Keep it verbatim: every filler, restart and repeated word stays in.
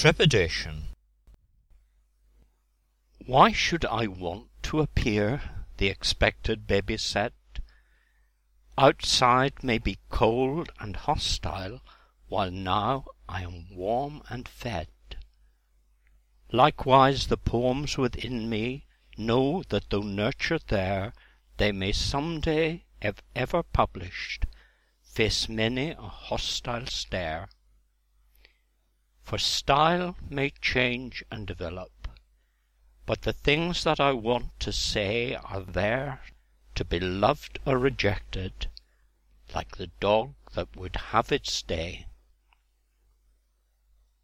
Trepidation. Why should I want to appear the expected Babysette? Outside may be cold and hostile, while now I am warm and fed. Likewise the poems within me know that though nurtured there, they may some day, if ever published, face many a hostile stare. For style may change and develop, but the things that I want to say are there to be loved or rejected, like the dog that would have its day.